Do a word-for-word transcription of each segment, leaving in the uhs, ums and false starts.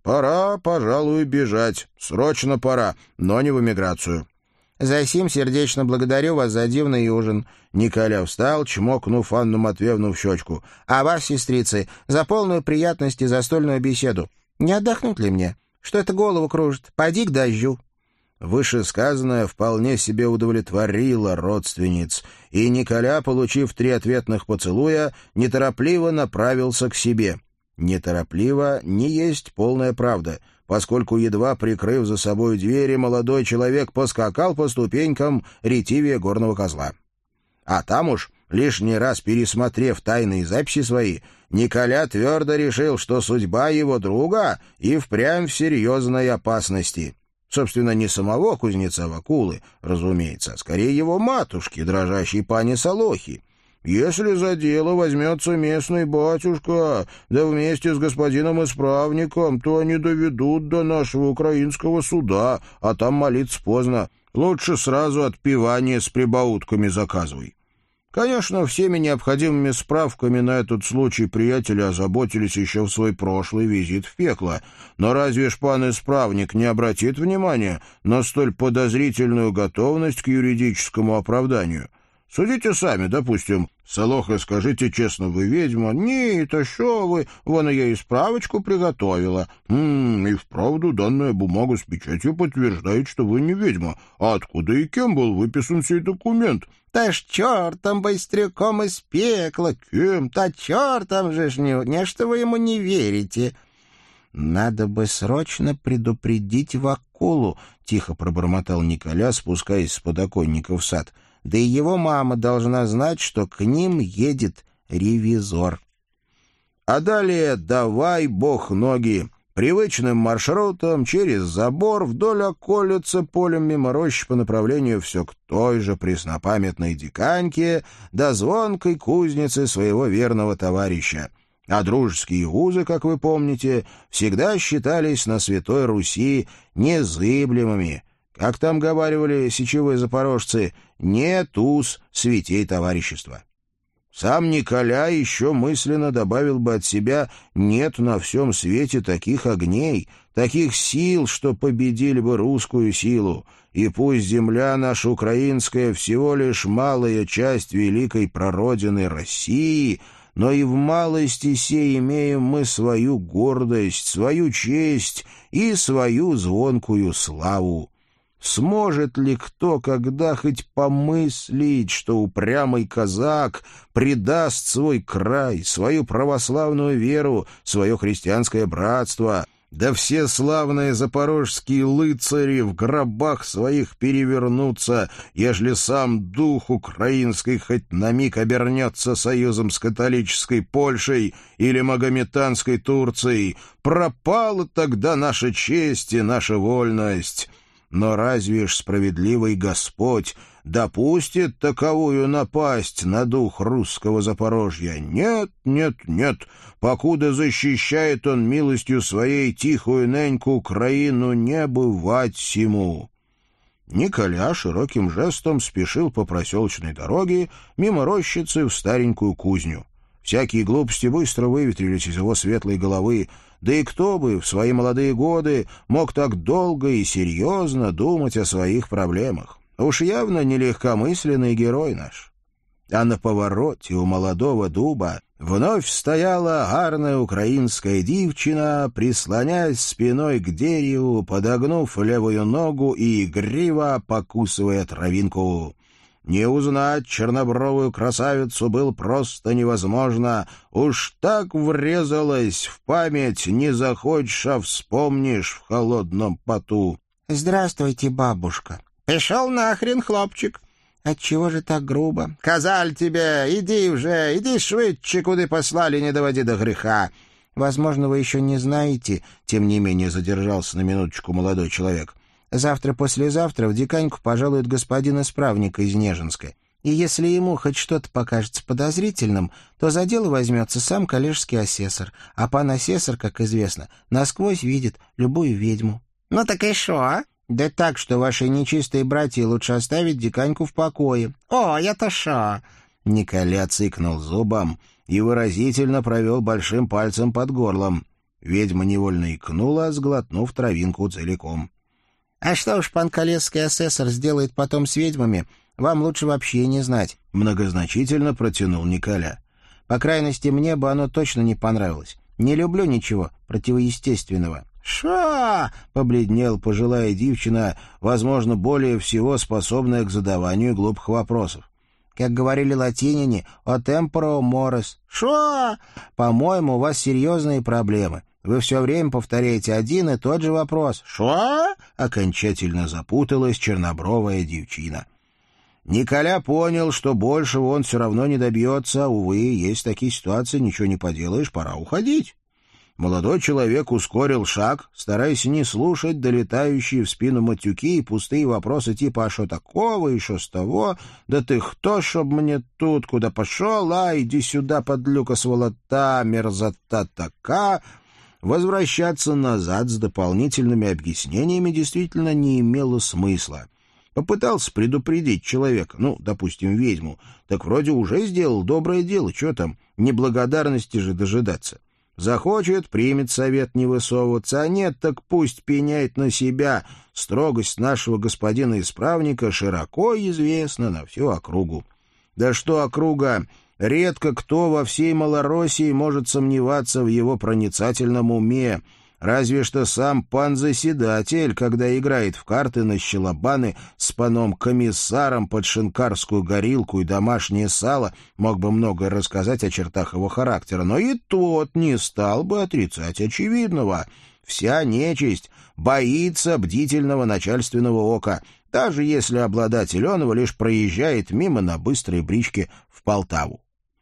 Пора, пожалуй, бежать. Срочно пора, но не в эмиграцию». «Засим сердечно благодарю вас за дивный ужин». Николя встал, чмокнув Анну Матвеевну в щечку. «А вас, сестрицы, за полную приятность и застольную беседу. Не отдохнуть ли мне? Что это голову кружит? Поди к дождю». Вышесказанное вполне себе удовлетворило родственниц, и Николя, получив три ответных поцелуя, неторопливо направился к себе. Неторопливо не есть полная правда, поскольку, едва прикрыв за собой двери, молодой человек поскакал по ступенькам ретивее горного козла. А там уж, лишний раз пересмотрев тайные записи свои, Николя твердо решил, что судьба его друга и впрямь в серьезной опасности. Собственно, не самого кузнеца Вакулы, разумеется, а скорее его матушки, дрожащей пани Солохи. Если за дело возьмется местный батюшка, да вместе с господином исправником, то они доведут до нашего украинского суда, а там молиться поздно. Лучше сразу отпевание с прибаутками заказывай. Конечно, всеми необходимыми справками на этот случай приятели озаботились еще в свой прошлый визит в пекло, но разве ж пан-исправник не обратит внимания на столь подозрительную готовность к юридическому оправданию? Судите сами, допустим, Солоха, скажите честно, вы ведьма? Не, то что вы, вон я и справочку приготовила. М-м, и вправду данная бумага с печатью подтверждает, что вы не ведьма. А откуда и кем был выписан сей документ? «Та ж чертом быстряком из пекла». «Кем?» «Та чертом же ж не, не что вы ему не верите». «Надо бы срочно предупредить Вакулу», — тихо пробормотал Николя, спускаясь с подоконника в сад. «Да и его мама должна знать, что к ним едет ревизор». А далее давай, бог ноги. Привычным маршрутом через забор вдоль околицы полем мимо рощи по направлению все к той же преснопамятной диканьке до звонкой кузницы своего верного товарища. А дружеские узы, как вы помните, всегда считались на Святой Руси незыблемыми. Как там говаривали сечевые запорожцы, нет уз святей товарищества. Сам Николя еще мысленно добавил бы от себя «нет на всем свете таких огней, таких сил, что победили бы русскую силу, и пусть земля наша украинская всего лишь малая часть великой прародины России, но и в малости сей имеем мы свою гордость, свою честь и свою звонкую славу». Сможет ли кто когда хоть помыслить, что упрямый казак предаст свой край, свою православную веру, свое христианское братство, да все славные запорожские лыцари в гробах своих перевернутся, ежели сам дух украинский хоть на миг обернется союзом с католической Польшей или магометанской Турцией? Пропала тогда наша честь и наша вольность. Но разве ж справедливый Господь допустит таковую напасть на дух русского Запорожья? Нет, нет, нет, покуда защищает он милостью своей тихую неньку Украину, не бывать сему». Николя широким жестом спешил по проселочной дороге мимо рощицы в старенькую кузню. Всякие глупости быстро выветрились из его светлой головы, да и кто бы в свои молодые годы мог так долго и серьезно думать о своих проблемах? Уж явно не легкомысленный герой наш. А на повороте у молодого дуба вновь стояла гарная украинская девчина, прислоняясь спиной к дереву, подогнув левую ногу и игриво покусывая травинку. Не узнать чернобровую красавицу было просто невозможно. Уж так врезалась в память, не захочешь, а вспомнишь в холодном поту. «Здравствуйте, бабушка». «Пошел нахрен, хлопчик». «Отчего же так грубо?» «Казаль тебе, иди уже, иди швидше, куда послали, не доводи до греха». «Возможно, вы еще не знаете», — тем не менее задержался на минуточку молодой человек. «Завтра-послезавтра в диканьку пожалует господин исправник из Нежинска. И если ему хоть что-то покажется подозрительным, то за дело возьмется сам коллежский асессор. А пан асессор, как известно, насквозь видит любую ведьму». «Ну так и шо, а?» «Да так, что ваши нечистые братья лучше оставить диканьку в покое». «О, это шо?» Николя цыкнул зубом и выразительно провел большим пальцем под горлом. Ведьма невольно икнула, сглотнув травинку целиком. — А что уж пан Колесский асессор сделает потом с ведьмами, вам лучше вообще не знать, — многозначительно протянул Николя. — По крайности, мне бы оно точно не понравилось. Не люблю ничего противоестественного. — «Ша!» — побледнел пожилая девчина, возможно, более всего способная к задаванию глупых вопросов. Как говорили латиняне, «о темпоро морес». «Шо?» «По-моему, у вас серьезные проблемы. Вы все время повторяете один и тот же вопрос». «Шо?» — окончательно запуталась чернобровая девчина. Николя понял, что большего он все равно не добьется. Увы, есть такие ситуации, ничего не поделаешь, пора уходить. Молодой человек ускорил шаг, стараясь не слушать долетающие в спину матюки и пустые вопросы типа «А шо такого? И шо с того? Да ты кто, чтоб мне тут? Куда пошел? А, иди сюда, подлюка сволота, мерзота така!» Возвращаться назад с дополнительными объяснениями действительно не имело смысла. Попытался предупредить человека, ну, допустим, ведьму, так вроде уже сделал доброе дело, что там, неблагодарности же дожидаться. Захочет, примет совет не высовываться, а нет, так пусть пеняет на себя. Строгость нашего господина-исправника широко известна на всю округу. Да что округа, редко кто во всей Малороссии может сомневаться в его проницательном уме. Разве что сам пан-заседатель, когда играет в карты на щелобаны с паном-комиссаром под шинкарскую горилку и домашнее сало, мог бы многое рассказать о чертах его характера, но и тот не стал бы отрицать очевидного. Вся нечисть боится бдительного начальственного ока, даже если обладатель оного лишь проезжает мимо на быстрой бричке в Полтаву.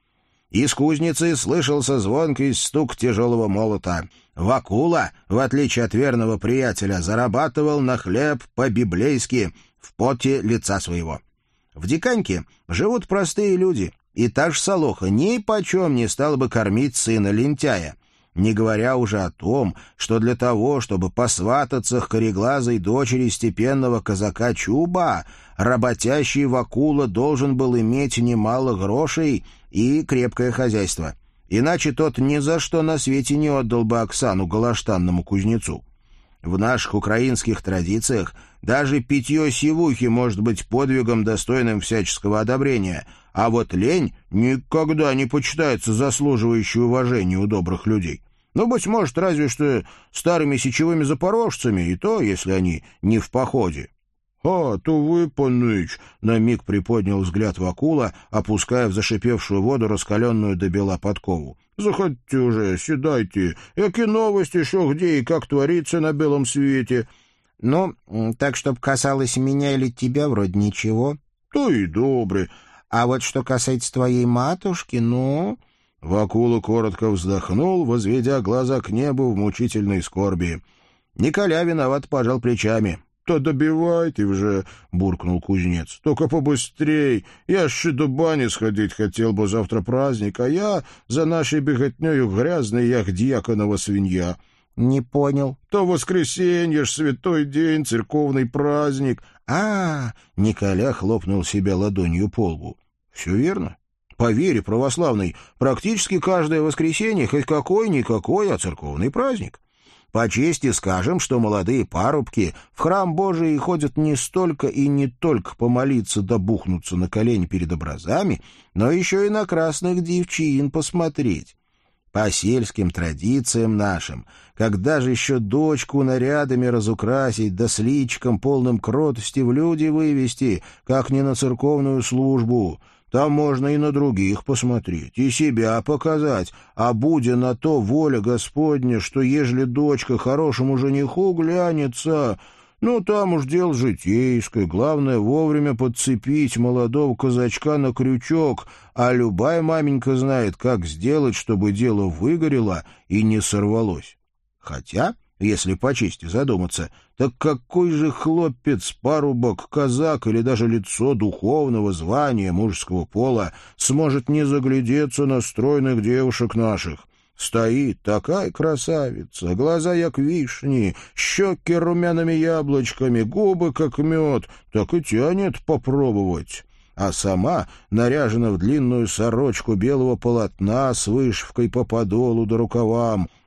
Из кузницы слышался звонкий стук тяжелого молота. Вакула, в отличие от верного приятеля, зарабатывал на хлеб по-библейски, в поте лица своего. В Диканьке живут простые люди, и та же Солоха ни почем не стала бы кормить сына лентяя, не говоря уже о том, что для того, чтобы посвататься к кореглазой дочери степенного казака Чуба, работящий Вакула должен был иметь немало грошей и крепкое хозяйство. Иначе тот ни за что на свете не отдал бы Оксану галаштанному кузнецу. В наших украинских традициях даже питье сивухи может быть подвигом, достойным всяческого одобрения, а вот лень никогда не почитается заслуживающей уважения у добрых людей. Ну, быть может, разве что старыми сечевыми запорожцами, и то, если они не в походе. — А, то вы, паныч! — на миг приподнял взгляд Вакула, опуская в зашипевшую воду раскаленную до бела подкову. — Заходите уже, седайте. Яки новости еще где и как творится на белом свете. — Ну, так, чтоб касалось меня или тебя, вроде ничего. — То и добре. А вот что касается твоей матушки, ну... Вакула коротко вздохнул, возведя глаза к небу в мучительной скорби. Николя виноват пожал плечами. — То добивайте уже, — буркнул кузнец. — Только побыстрей. Я ж до бани сходить хотел, бы завтра праздник, а я за нашей беготнёю грязный, як дьяконова свинья. — Не понял. — То воскресенье ж, святой день, церковный праздник. А, — Николя хлопнул себя ладонью по лбу. — Все верно. По вере православной, практически каждое воскресенье хоть какой-никакой, а церковный праздник. По чести скажем, что молодые парубки в храм Божий ходят не столько и не только помолиться да бухнуться на колени перед образами, но еще и на красных девчин посмотреть. По сельским традициям нашим, когда же еще дочку нарядами разукрасить, да с личиком полным кротости в люди вывести, как не на церковную службу. Там можно и на других посмотреть, и себя показать, а будя на то воля Господня, что ежели дочка хорошему жениху глянется, ну, там уж дело житейское, главное вовремя подцепить молодого казачка на крючок, а любая маменька знает, как сделать, чтобы дело выгорело и не сорвалось. Хотя, если по чести задуматься, так какой же хлопец, парубок, казак или даже лицо духовного звания мужского пола сможет не заглядеться на стройных девушек наших? Стоит такая красавица, глаза як вишни, щеки румяными яблочками, губы как мед, так и тянет попробовать. А сама наряжена в длинную сорочку белого полотна с вышивкой по подолу да рукавам,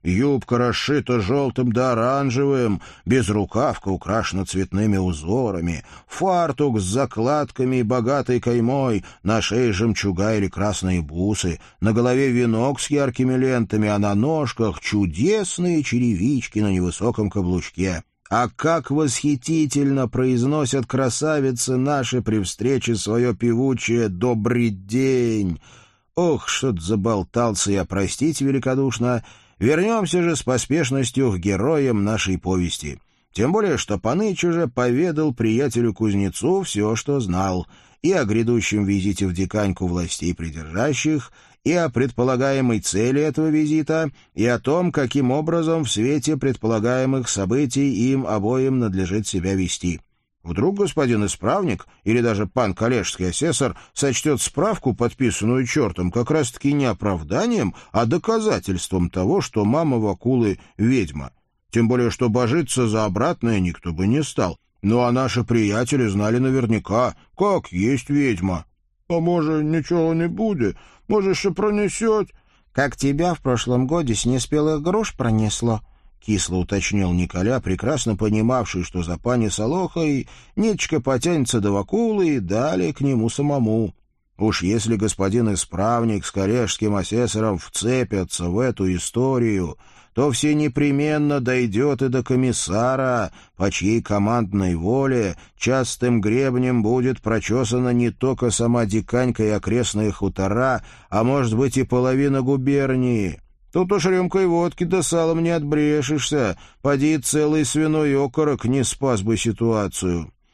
Юбка расшита желтым да оранжевым, безрукавка украшена цветными узорами, фартук с закладками и богатой каймой, на шее жемчуга или красные бусы, на голове венок с яркими лентами, а на ножках чудесные черевички на невысоком каблучке. А как восхитительно произносят красавицы наши при встрече свое певучее «добрый день». Ох, что-то заболтался я, простите великодушно. Вернемся же с поспешностью к героям нашей повести. Тем более, что Паныч уже поведал приятелю-кузнецу все, что знал, и о грядущем визите в Диканьку властей придержащих, и о предполагаемой цели этого визита, и о том, каким образом в свете предполагаемых событий им обоим надлежит себя вести. Вдруг господин исправник или даже пан коллежский асессор сочтет справку, подписанную чертом, как раз-таки не оправданием, а доказательством того, что мама Вакулы — ведьма. Тем более, что божиться за обратное никто бы не стал. Ну а наши приятели знали наверняка, как есть ведьма. «А может, ничего не будет? Может, еще пронесет?» «Как тебя в прошлом годе с неспелых груш пронесло?» — кисло уточнил Николя, прекрасно понимавший, что за пани Солохой ниточка потянется до Вакулы и далее к нему самому. Уж если господин исправник с коллежским асессором вцепятся в эту историю, то все непременно дойдет и до комиссара, по чьей командной воле частым гребнем будет прочесана не только сама Диканька и окрестные хутора, а, может быть, и половина губернии. Тут уж рюмкой водки да салом не отбрешешься, поди целый свиной окорок не спас бы ситуацию».